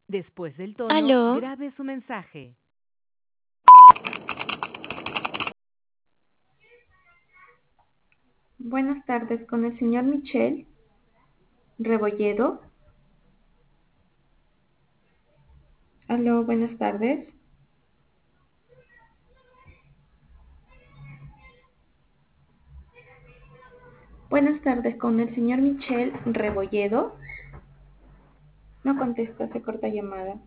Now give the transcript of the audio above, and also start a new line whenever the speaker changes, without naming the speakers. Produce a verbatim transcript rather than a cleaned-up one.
Después del tono,
Aló,
grabe su mensaje.
Buenas tardes, con el señor Michel Rebolledo. Aló, buenas tardes. Buenas tardes, con el señor Michel Rebolledo. No contesta, se corta llamada.